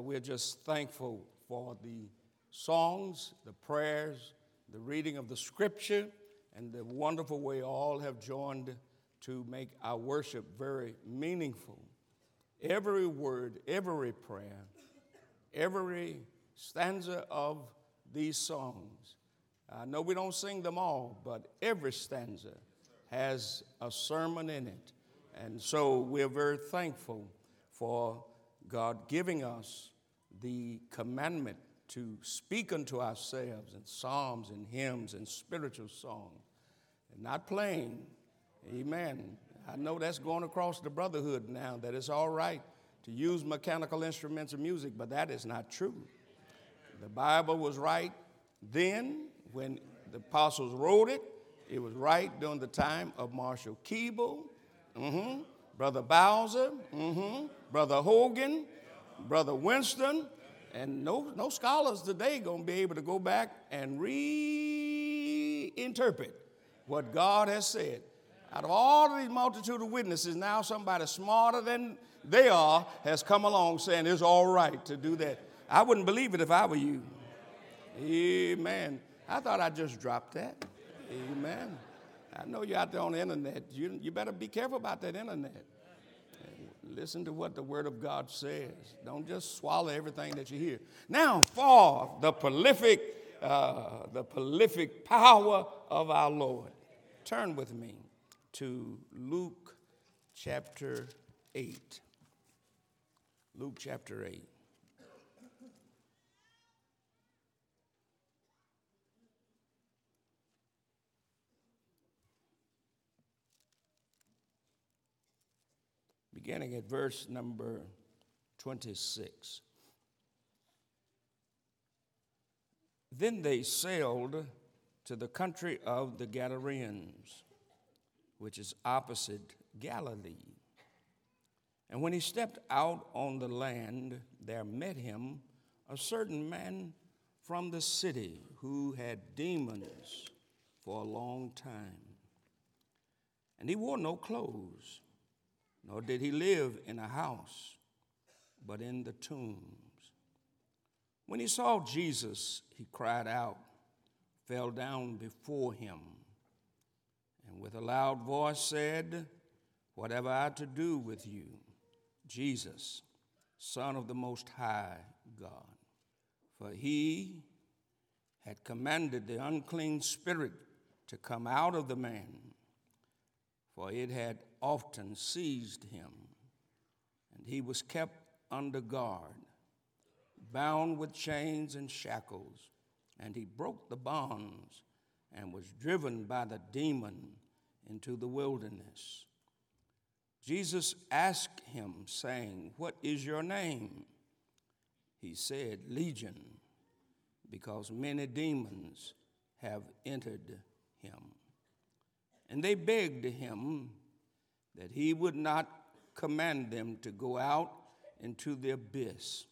we're just thankful for the songs, the prayers, the reading of the scripture, and the wonderful way all have joined to make our worship very meaningful. Every word, every prayer, every stanza of these songs. I know we don't sing them all, but every stanza has a sermon in it. And so we're very thankful for God giving us the commandment to speak unto ourselves in psalms and hymns and spiritual songs, and not plain. Amen. I know that's going across the brotherhood now, that it's all right to use mechanical instruments of music, but that is not true. The Bible was right then when the apostles wrote it. It was right during the time of Marshall Keeble, Brother Bowser, Brother Hogan, Brother Winston, and no scholars today going to be able to go back and reinterpret what God has said. Out of all of these multitude of witnesses, now somebody smarter than they are has come along saying it's all right to do that. I wouldn't believe it if I were you. Amen. I thought I just dropped that. Amen. I know you're out there on the internet. You better be careful about that internet. Listen to what the Word of God says. Don't just swallow everything that you hear. Now, for the prolific power of our Lord, turn with me to Luke chapter 8. Luke chapter 8. Beginning at verse number 26. Then they sailed to the country of the Gadarenes, which is opposite Galilee. And when he stepped out on the land, there met him a certain man from the city who had demons for a long time. And he wore no clothes, nor did he live in a house, but in the tombs. When he saw Jesus, he cried out, fell down before him, and with a loud voice said, "What have I to do with you, Jesus, Son of the Most High God?" For he had commanded the unclean spirit to come out of the man, for it had often seized him, and he was kept under guard, bound with chains and shackles, and he broke the bonds and was driven by the demon into the wilderness. Jesus asked him, saying, "What is your name?" He said, "Legion, because many demons have entered him." And they begged him that he would not command them to go out into the abyss.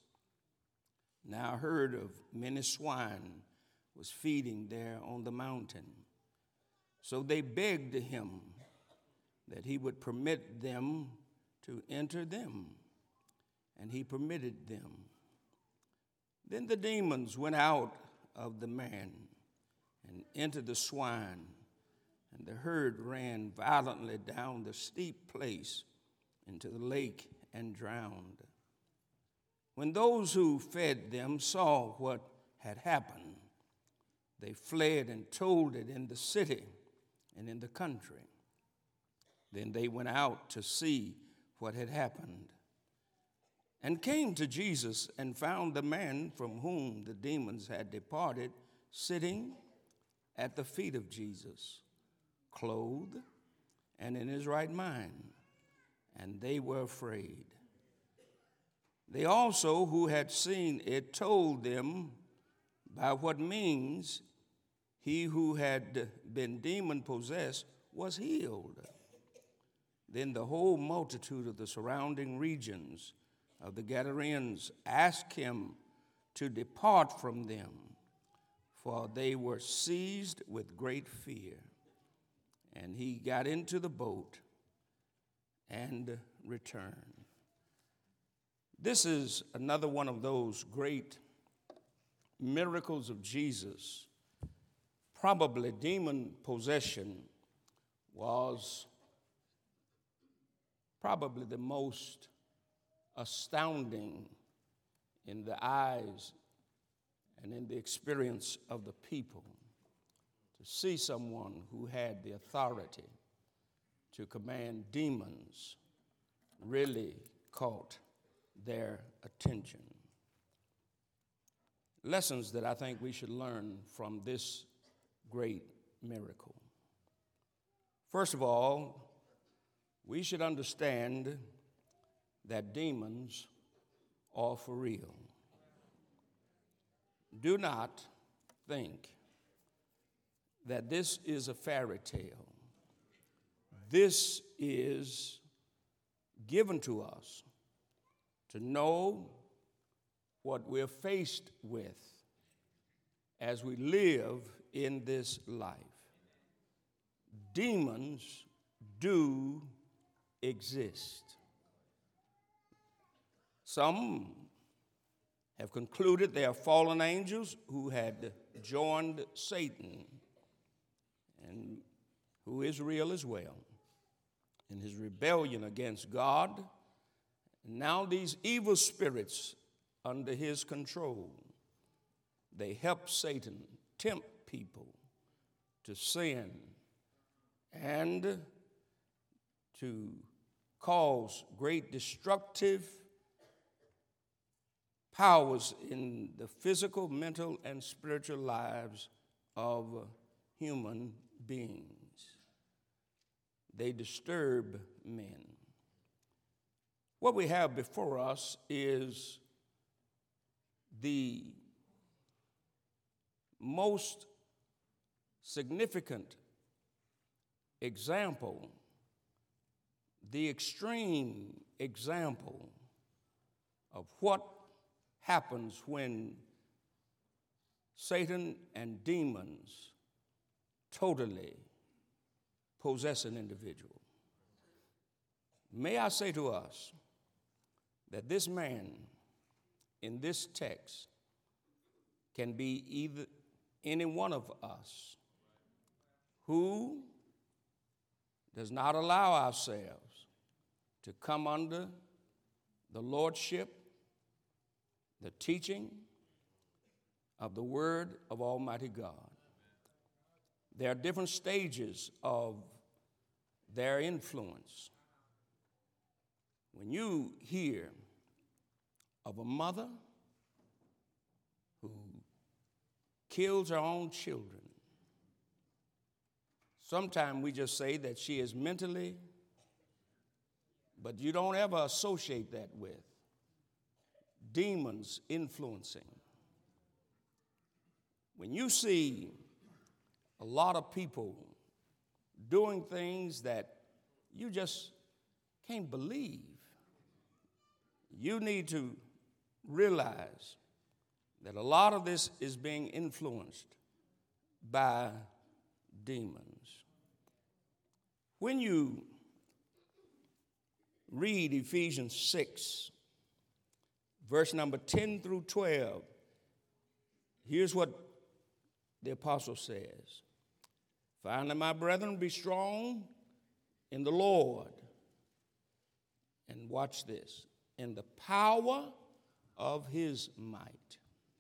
Now a herd of many swine was feeding there on the mountain. So they begged him that he would permit them to enter them, and he permitted them. Then the demons went out of the man and entered the swine, and the herd ran violently down the steep place into the lake and drowned. When those who fed them saw what had happened, they fled and told it in the city and in the country. Then they went out to see what had happened, and came to Jesus and found the man from whom the demons had departed sitting at the feet of Jesus, clothed and in his right mind, and they were afraid. They also, who had seen it, told them by what means he who had been demon-possessed was healed. Then the whole multitude of the surrounding regions of the Gadarenes asked him to depart from them, for they were seized with great fear. And he got into the boat and returned. This is another one of those great miracles of Jesus. Probably demon possession was probably the most astounding in the eyes and in the experience of the people, to see someone who had the authority to command demons really caught their attention. Lessons that I think we should learn from this great miracle. First of all, we should understand that demons are for real. Do not think that this is a fairy tale. This is given to us to know what we're faced with as we live in this life. Demons do exist. Some have concluded they are fallen angels who had joined Satan, and who is real as well, in his rebellion against God. And now these evil spirits under his control, they help Satan tempt people to sin and to cause great destructive powers in the physical, mental, and spiritual lives of human beings. They disturb men. What we have before us is the most significant example, the extreme example of what happens when Satan and demons totally possess an individual. May I say to us that this man in this text can be either any one of us who does not allow ourselves to come under the lordship, the teaching of the Word of Almighty God. There are different stages of their influence. When you hear of a mother who kills her own children, sometimes we just say that she is mentally, but you don't ever associate that with demons influencing. When you see a lot of people doing things that you just can't believe, you need to realize that a lot of this is being influenced by demons. When you read Ephesians 6, verse number 10 through 12, here's what the apostle says. Finally, my brethren, be strong in the Lord. And watch this. In the power of his might.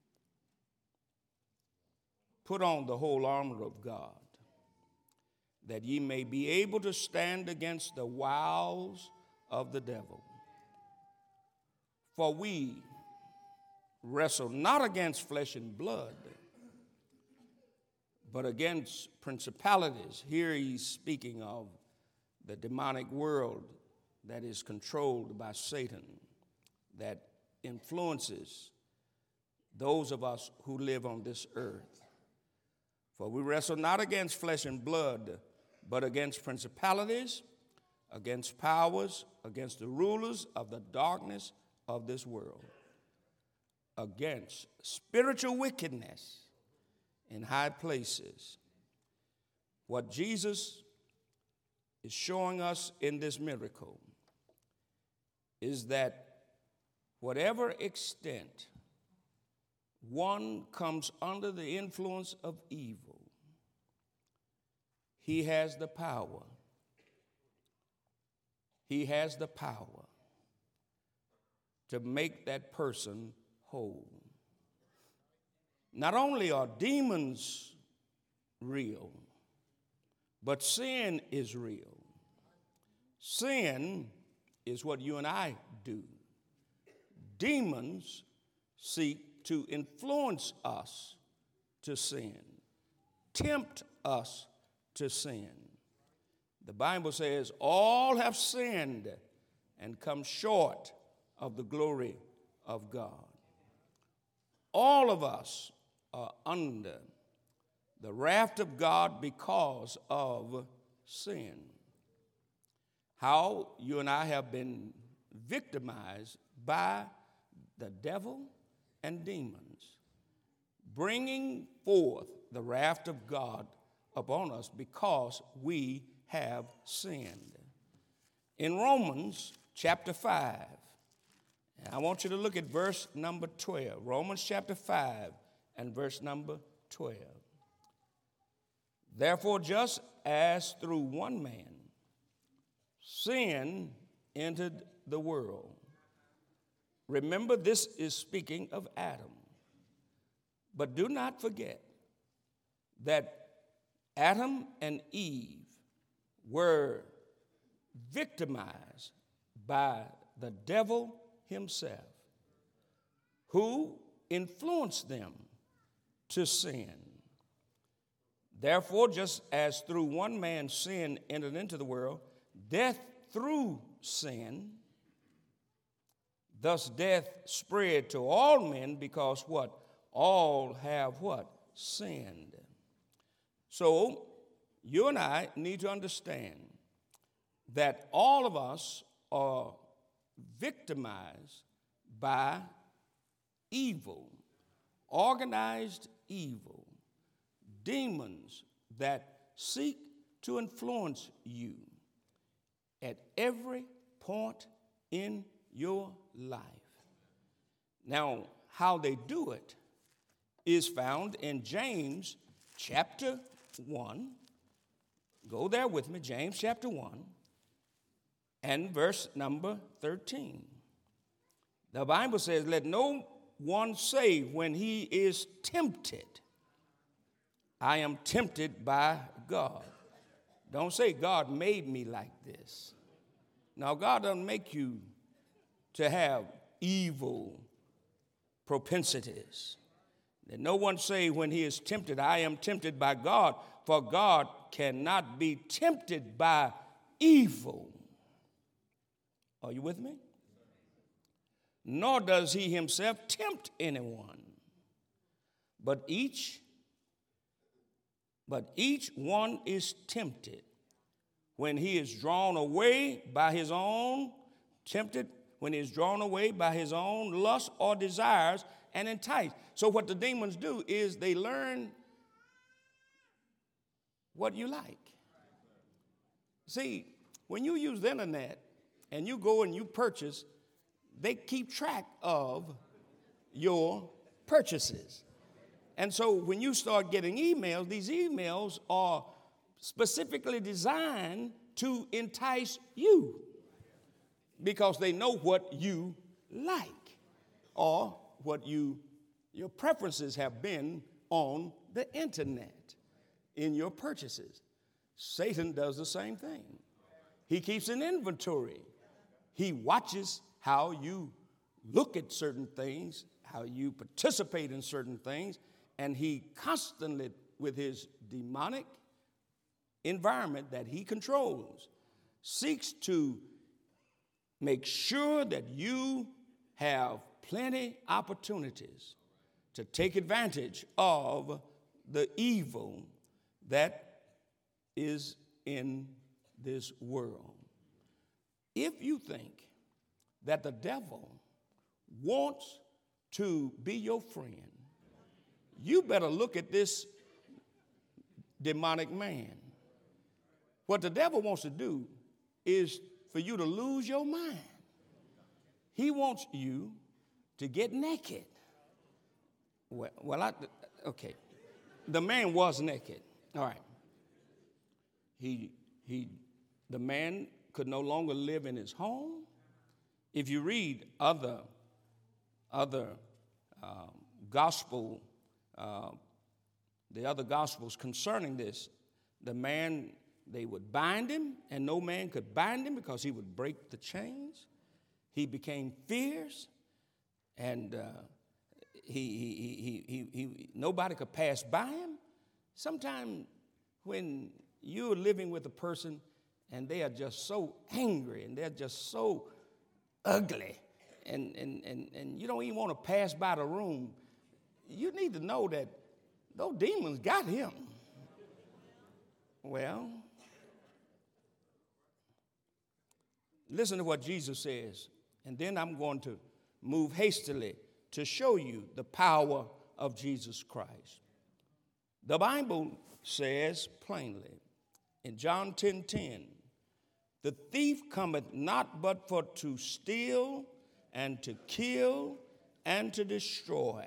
Put on the whole armor of God, that ye may be able to stand against the wiles of the devil. For we wrestle not against flesh and blood, but against principalities. Here he's speaking of the demonic world that is controlled by Satan, that influences those of us who live on this earth. For we wrestle not against flesh and blood, but against principalities, against powers, against the rulers of the darkness of this world, against spiritual wickedness in high places. What Jesus is showing us in this miracle is that whatever extent one comes under the influence of evil, he has the power. He has the power to make that person whole. Not only are demons real, but sin is real. Sin is what you and I do. Demons seek to influence us to sin, tempt us to sin. The Bible says all have sinned and come short of the glory of God. All of us are under the wrath of God because of sin. How you and I have been victimized by the devil and demons, bringing forth the wrath of God upon us because we have sinned. In Romans chapter 5, and I want you to look at verse number 12. Romans chapter 5 and verse number 12. Therefore, just as through one man sin entered the world. Remember, this is speaking of Adam. But do not forget that Adam and Eve were victimized by the devil himself, who influenced them to sin. Therefore, just as through one man sin entered into the world, death through sin, thus death spread to all men because what? All have what? Sinned. So, you and I need to understand that all of us are victimized by evil, organized evil, demons that seek to influence you at every point in your life. Now, how they do it is found in James chapter 1. Go there with me, James chapter 1 and verse number 13. The Bible says, let no one say when he is tempted, I am tempted by God. Don't say God made me like this. Now, God doesn't make you to have evil propensities. Let no one say when he is tempted, I am tempted by God, for God cannot be tempted by evil. Are you with me? Nor does he himself tempt anyone. But each one is tempted when he is drawn away by his own, when he is drawn away by his own lust or desires and enticed. So what the demons do is they learn what you like. See, when you use the internet and you go and you purchase, they keep track of your purchases. And so when you start getting emails, these emails are specifically designed to entice you because they know what you like or what your preferences have been on the internet in your purchases. Satan does the same thing. He keeps an inventory. He watches how you look at certain things, how you participate in certain things, and he constantly, with his demonic environment that he controls, seeks to make sure that you have plenty opportunities to take advantage of the evil that is in this world. If you think that the devil wants to be your friend, you better look at this demonic man. What the devil wants to do is for you to lose your mind. He wants you to get naked. Okay. The man was naked. All right. The man could no longer live in his home. If you read other gospel, the other gospels concerning this, the man, they would bind him, and no man could bind him because he would break the chains. He became fierce, and nobody could pass by him. Sometimes when you're living with a person and they are just so angry and they're just so ugly, and you don't even want to pass by the room, you need to know that those demons got him. Well, listen to what Jesus says, and then I'm going to move hastily to show you the power of Jesus Christ. The Bible says plainly in John 10:10, the thief cometh not but for to steal and to kill and to destroy.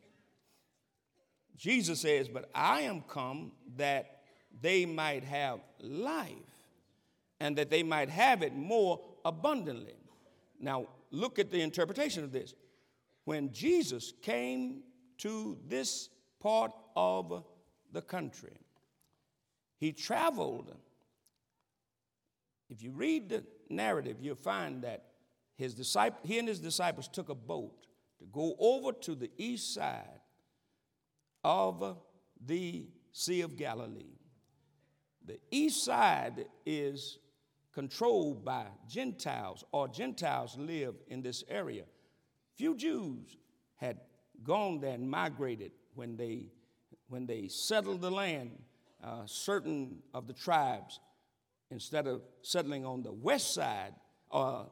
Jesus says, but I am come that they might have life, and that they might have it more abundantly. Now, look at the interpretation of this. When Jesus came to this part of the country, he traveled. If you read the narrative, you'll find that he and his disciples took a boat to go over to the east side of the Sea of Galilee. The east side is controlled by Gentiles, or Gentiles live in this area. Few Jews had gone there and migrated when they settled the land. Certain of the tribes, instead of settling on the west side of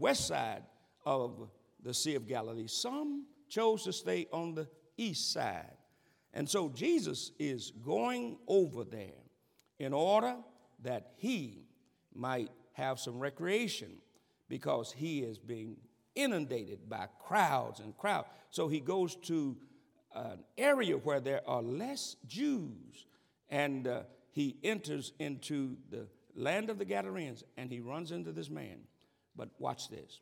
the Sea of Galilee, some chose to stay on the east side. And so Jesus is going over there in order that he might have some recreation, because he is being inundated by crowds and crowds. So he goes to an area where there are less Jews, and he enters into the land of the Gadarenes, and he runs into this man. But watch this.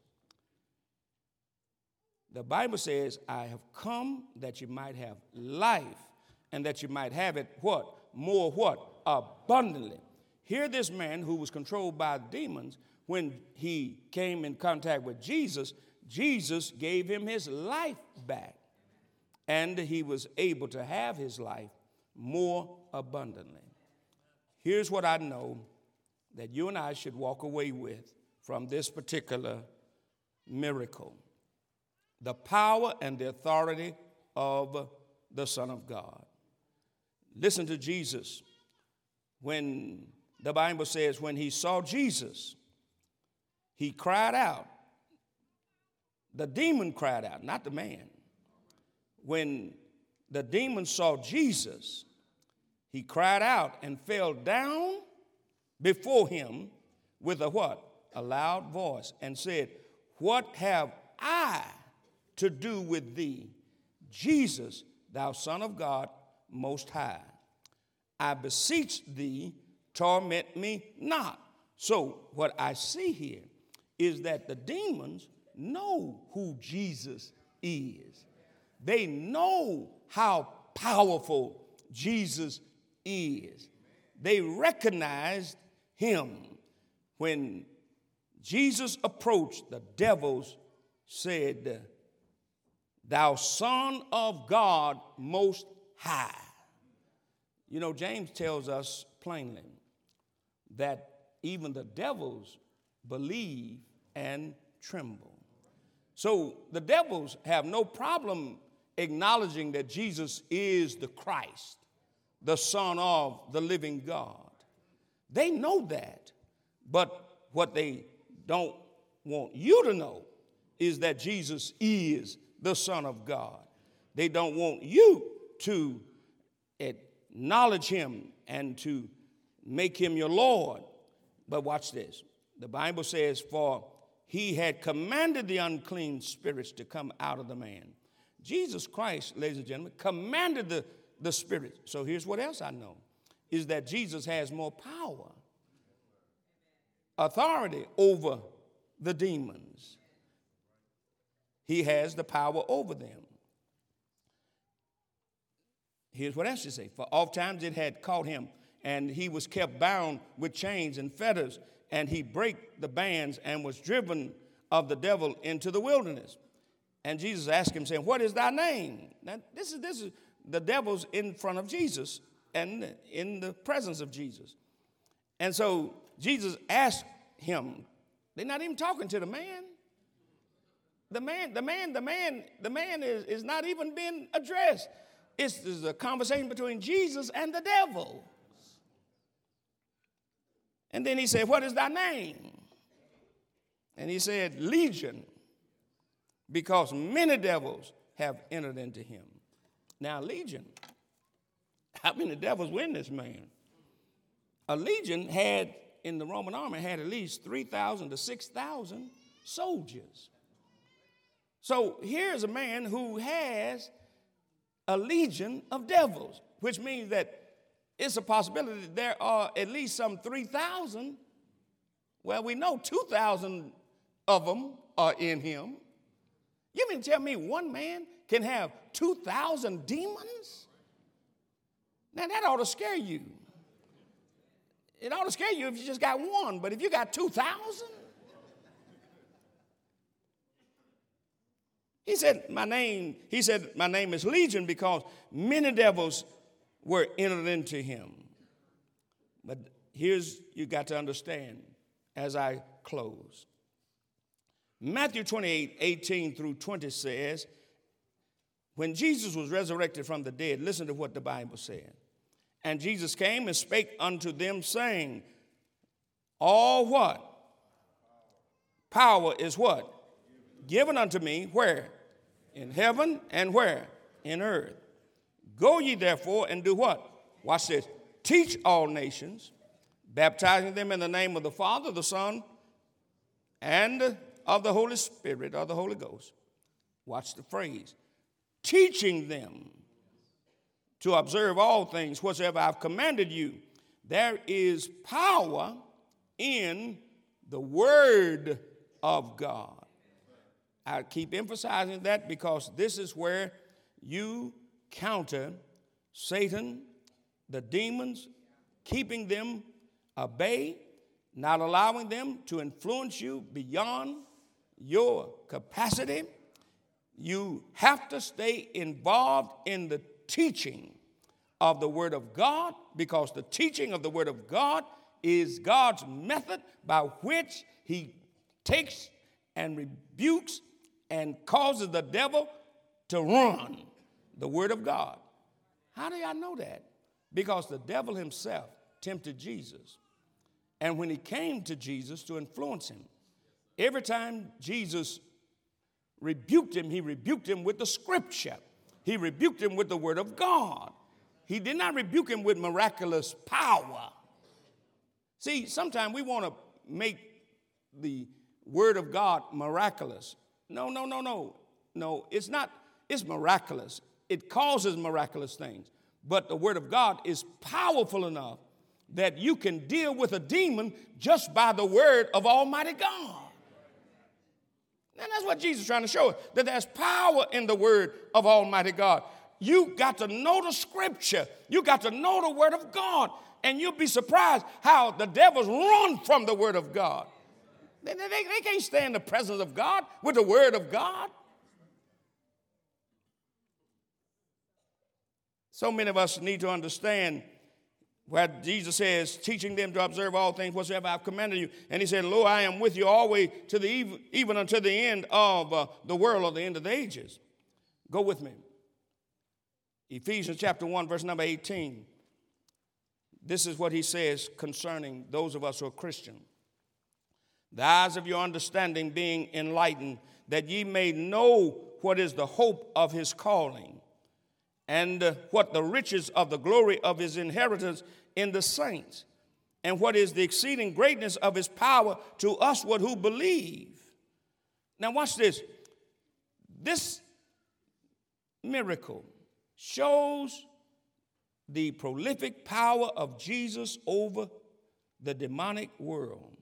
The Bible says, I have come that you might have life, and that you might have it what? More what? Abundantly. Here this man who was controlled by demons, when he came in contact with Jesus, Jesus gave him his life back, and he was able to have his life more abundantly. Here's what I know that you and I should walk away with from this particular miracle: the power and the authority of the Son of God. Listen to Jesus. When the Bible says, when he saw Jesus, he cried out. The demon cried out, not the man. When the demon saw Jesus, he cried out and fell down before him with a what? A loud voice, and said, what have I to do with thee, Jesus, thou Son of God Most High? I beseech thee, torment me not. So what I see here is that the demons know who Jesus is. They know how powerful Jesus is. They recognized him. When Jesus approached, the devils said, thou Son of God Most High. You know, James tells us plainly that even the devils believe and tremble. So the devils have no problem acknowledging that Jesus is the Christ, the Son of the living God. They know that. But what they don't want you to know is that Jesus is the Son of God. They don't want you to acknowledge him and to make him your Lord. But watch this. The Bible says, for he had commanded the unclean spirits to come out of the man. Jesus Christ, ladies and gentlemen, commanded the spirit. So here's what else I know, is that Jesus has more power, authority over the demons. He has the power over them. Here's what else you say. For oftentimes it had caught him, and he was kept bound with chains and fetters, and he brake the bands and was driven of the devil into the wilderness. And Jesus asked him, saying, what is thy name? Now, this is the devil's in front of Jesus and in the presence of Jesus. And so Jesus asked him, they're not even talking to the man. The man is not even being addressed. It's a conversation between Jesus and the devil. And then he said, what is thy name? And he said, Legion, because many devils have entered into him. Now, legion, how many devils were in this man? A legion had, in the Roman army, had at least 3,000 to 6,000 soldiers. So here's a man who has a legion of devils, which means that it's a possibility that there are at least some 3,000. Well, we know 2,000 of them are in him. You mean to tell me one man can have 2,000 demons? Now, that ought to scare you. It ought to scare you if you just got one, but if you got 2,000? He said, my name is Legion because many devils were entered into him. But here's, you got to understand as I close. Matthew 28:18 through 20 says, when Jesus was resurrected from the dead, listen to what the Bible said. And Jesus came and spake unto them, saying, all what? Power is what? Given unto me, where? In heaven, and where? In earth. Go ye therefore and do what? Watch this. Teach all nations, baptizing them in the name of the Father, the Son, and of the Holy Spirit, or the Holy Ghost. Watch the phrase. Teaching them to observe all things whatsoever I've commanded you. There is power in the Word of God. I keep emphasizing that because this is where you counter Satan, the demons, keeping them at bay, not allowing them to influence you beyond your capacity. You have to stay involved in the teaching of the Word of God, because the teaching of the Word of God is God's method by which he takes and rebukes and causes the devil to run the Word of God. How do I know that? Because the devil himself tempted Jesus. And when he came to Jesus to influence him, every time Jesus rebuked him, he rebuked him with the Scripture. He rebuked him with the Word of God. He did not rebuke him with miraculous power. See, sometimes we want to make the Word of God miraculous. No, it's not. It's miraculous. It causes miraculous things. But the Word of God is powerful enough that you can deal with a demon just by the word of Almighty God. And that's what Jesus is trying to show us, that there's power in the word of Almighty God. You got to know the Scripture. You got to know the Word of God. And you'll be surprised how the devils run from the Word of God. They can't stand in the presence of God with the Word of God. So many of us need to understand where Jesus says, teaching them to observe all things whatsoever I've commanded you. And he said, lo, I am with you always to the even unto the end of the world, or the end of the ages. Go with me. Ephesians chapter 1, verse number 18. This is what he says concerning those of us who are Christian. The eyes of your understanding being enlightened, that ye may know what is the hope of his calling, and what the riches of the glory of his inheritance in the saints, and what is the exceeding greatness of his power to us who believe, Now watch this. This miracle shows the prolific power of Jesus over the demonic world.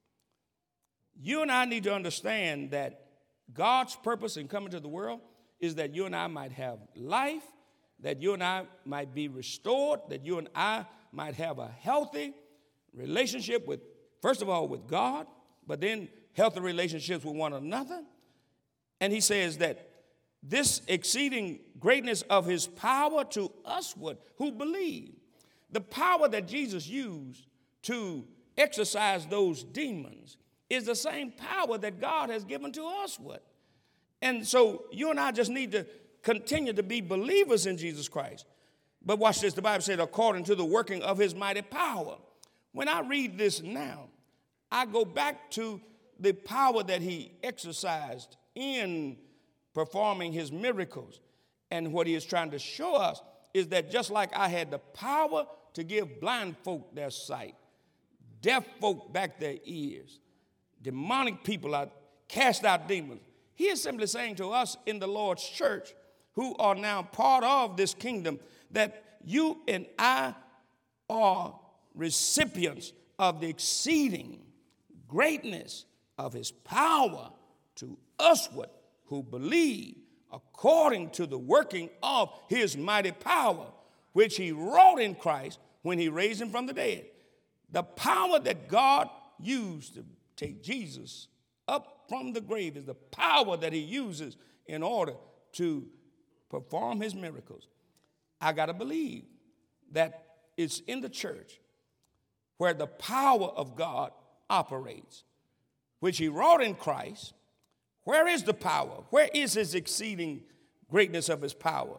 You and I need to understand that God's purpose in coming to the world is that you and I might have life, that you and I might be restored, that you and I might have a healthy relationship with, first of all, with God, but then healthy relationships with one another. And he says that this exceeding greatness of his power to us who believe, the power that Jesus used to exorcise those demons is the same power that God has given to us with. And so you and I just need to continue to be believers in Jesus Christ. But watch this. The Bible said, according to the working of his mighty power. When I read this now, I go back to the power that he exercised in performing his miracles. And what he is trying to show us is that just like I had the power to give blind folk their sight, deaf folk back their ears, demonic people out, cast out demons, he is simply saying to us in the Lord's church, who are now part of this kingdom, that you and I are recipients of the exceeding greatness of his power to usward who believe, according to the working of his mighty power, which he wrought in Christ when he raised him from the dead. The power that God used to take Jesus up from the grave is the power that he uses in order to perform his miracles. I got to believe that it's in the church where the power of God operates, which he wrought in Christ. Where is the power? Where is his exceeding greatness of his power?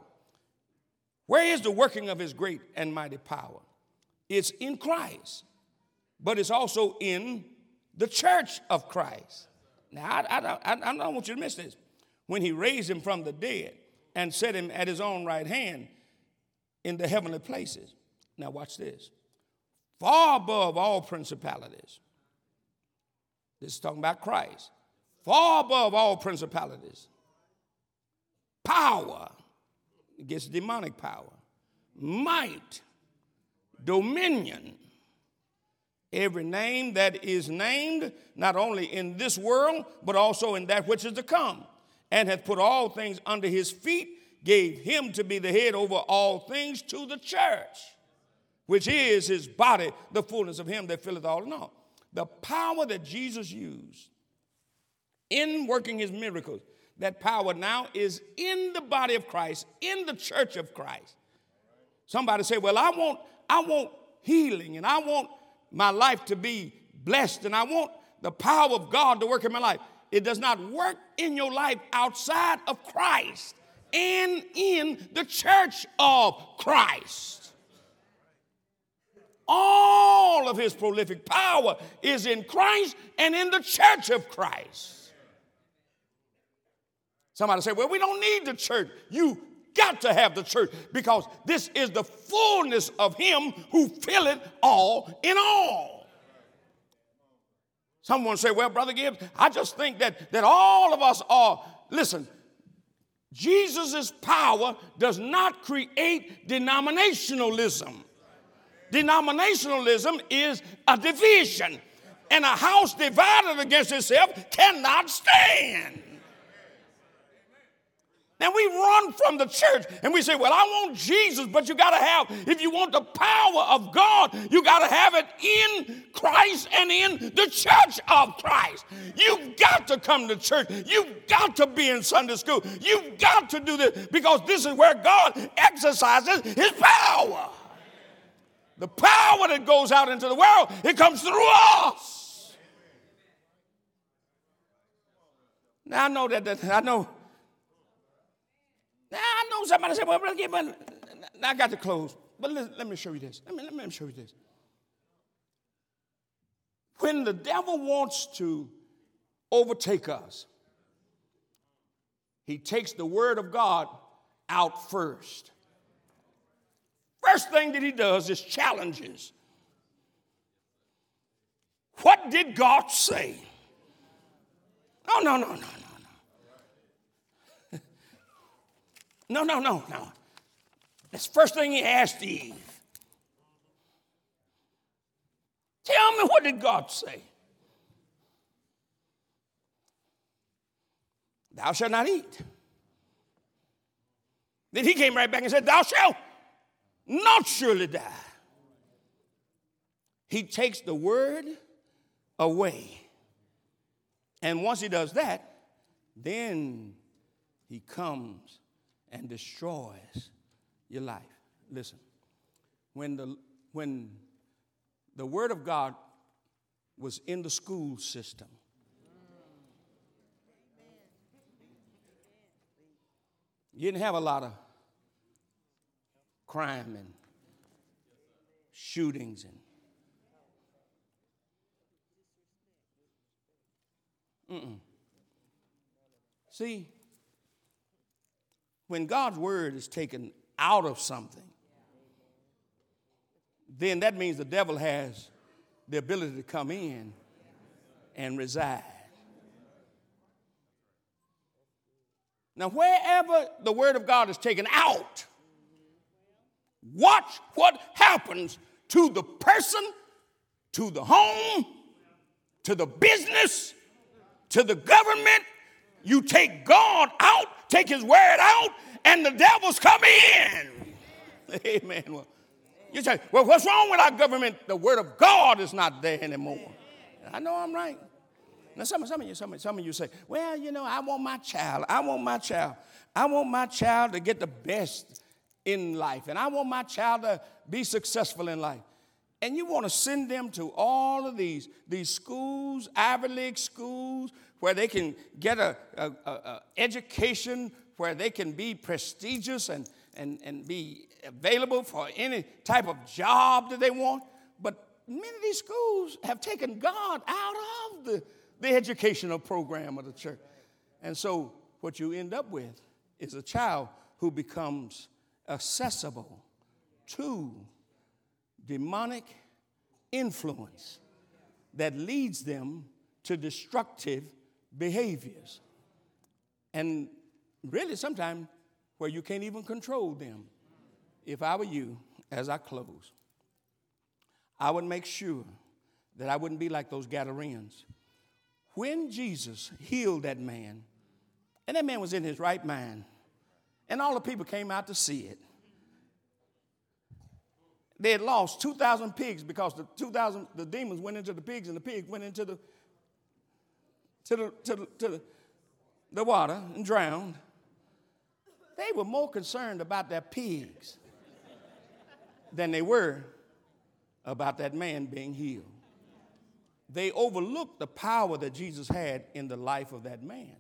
Where is the working of his great and mighty power? It's in Christ, but it's also in the church of Christ. Now, I don't want you to miss this. When he raised him from the dead and set him at his own right hand in the heavenly places. Now, watch this. Far above all principalities. This is talking about Christ. Far above all principalities. Power against demonic power. Might. Dominion. Every name that is named, not only in this world, but also in that which is to come, and hath put all things under his feet, gave him to be the head over all things to the church, which is his body, the fullness of him that filleth all in all. The power that Jesus used in working his miracles, that power now is in the body of Christ, in the church of Christ. Somebody say, well, I want healing, and I want my life to be blessed, and I want the power of God to work in my life. It does not work in your life outside of Christ and in the church of Christ. All of his prolific power is in Christ and in the church of Christ. Somebody say, well, we don't need the church. You got to have the church because this is the fullness of him who filleth all in all. Someone say, well, Brother Gibbs, I just think that all of us are, listen, Jesus' power does not create denominationalism. Denominationalism is a division, and a house divided against itself cannot stand. Now we run from the church and we say, well, I want Jesus, but you got to have, if you want the power of God, you got to have it in Christ and in the church of Christ. You've got to come to church. You've got to be in Sunday school. You've got to do this because this is where God exercises his power. The power that goes out into the world, it comes through us. Now I know I know somebody said, well, Brother Gibbs, I got to close. But let me show you this. Let me show you this. When the devil wants to overtake us, he takes the word of God out first. First thing that he does is challenges. What did God say? No. No. That's the first thing he asked Eve. Tell me, what did God say? Thou shalt not eat. Then he came right back and said, thou shalt not surely die. He takes the word away. And once he does that, then he comes and destroys your life. Listen, when the word of God was in the school system, you didn't have a lot of crime and shootings and See, when God's word is taken out of something, then that means the devil has the ability to come in and reside. Now, wherever the word of God is taken out, watch what happens to the person, to the home, to the business, to the government. You take God out, take his word out, and the devils come in. Amen. Well, you say, well, what's wrong with our government? The word of God is not there anymore. I know I'm right. Now, some of you say, well, you know, I want my child to get the best in life, and I want my child to be successful in life. And you want to send them to all of these schools, Ivy League schools, where they can get a education, where they can be prestigious and be available for any type of job that they want. But many of these schools have taken God out of the educational program of the church. And so what you end up with is a child who becomes accessible to demonic influence that leads them to destructive behaviors. And really sometimes where you can't even control them. If I were you, as I close, I would make sure that I wouldn't be like those Gadarenes. When Jesus healed that man, and that man was in his right mind, and all the people came out to see it, they had lost 2,000 pigs because the demons went into the pigs and the pigs went into the water and drowned. They were more concerned about their pigs than they were about that man being healed. They overlooked the power that Jesus had in the life of that man.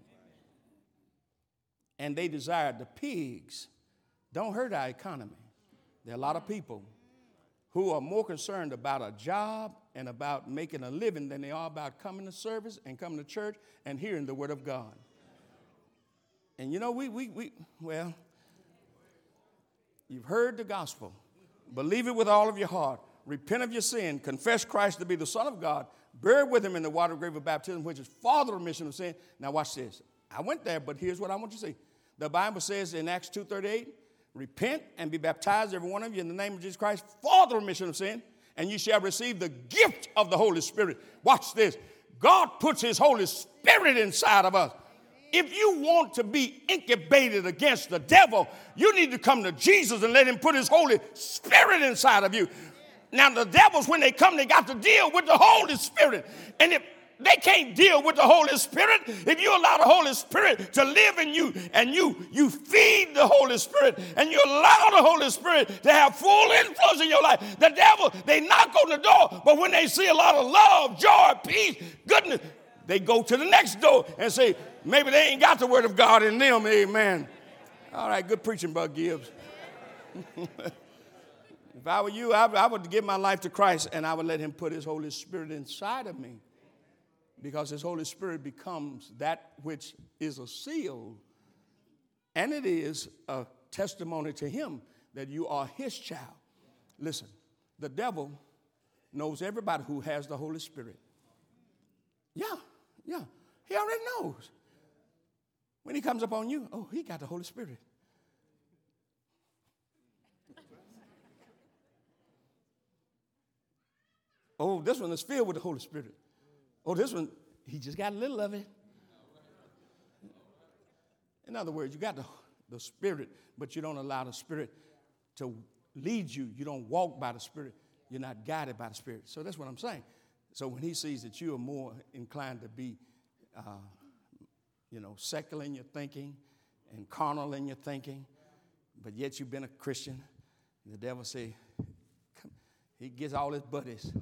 And they desired the pigs. Don't hurt our economy. There are a lot of people who are more concerned about a job and about making a living than they are about coming to service and coming to church and hearing the word of God. And you know, well, you've heard the gospel. Believe it with all of your heart. Repent of your sin. Confess Christ to be the Son of God. Buried with him in the water grave of baptism, which is for the remission of sin. Now watch this. I went there, but here's what I want you to see. The Bible says in Acts 2:38, repent and be baptized, every one of you, in the name of Jesus Christ for the remission of sin, and you shall receive the gift of the Holy Spirit. Watch this. God puts his Holy Spirit inside of us. If you want to be incubated against the devil, you need to come to Jesus and let him put his Holy Spirit inside of you. Now, the devils, when they come, they got to deal with the Holy Spirit. And if they can't deal with the Holy Spirit, if you allow the Holy Spirit to live in you and you feed the Holy Spirit and you allow the Holy Spirit to have full influence in your life, the devil, they knock on the door, but when they see a lot of love, joy, peace, goodness, they go to the next door and say, maybe they ain't got the word of God in them, amen. All right, good preaching, Bud Gibbs. If I were you, I would give my life to Christ and I would let him put his Holy Spirit inside of me, because his Holy Spirit becomes that which is a seal, and it is a testimony to him that you are his child. Listen, the devil knows everybody who has the Holy Spirit. Yeah, he already knows. When he comes upon you, oh, he got the Holy Spirit. Oh, this one is filled with the Holy Spirit. Oh, this one, he just got a little of it. In other words, you got the Spirit, but you don't allow the Spirit to lead you. You don't walk by the Spirit. You're not guided by the Spirit. So that's what I'm saying. So when he sees that you are more inclined to be, secular in your thinking and carnal in your thinking, but yet you've been a Christian, the devil say, he gets all his buddies.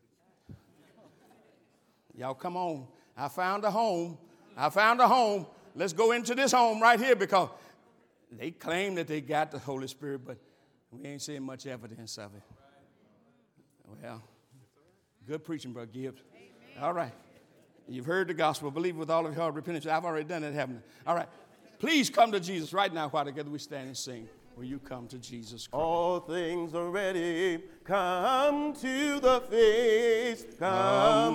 Y'all come on. I found a home. Let's go into this home right here, because they claim that they got the Holy Spirit, but we ain't seeing much evidence of it. Well, good preaching, Brother Gibbs. Amen. All right. You've heard the gospel. Believe with all of your heart, repentance. I've already done that, haven't I? All right. Please come to Jesus right now while together we stand and sing. Will you come to Jesus Christ? All things are ready. Come to the feast. Come.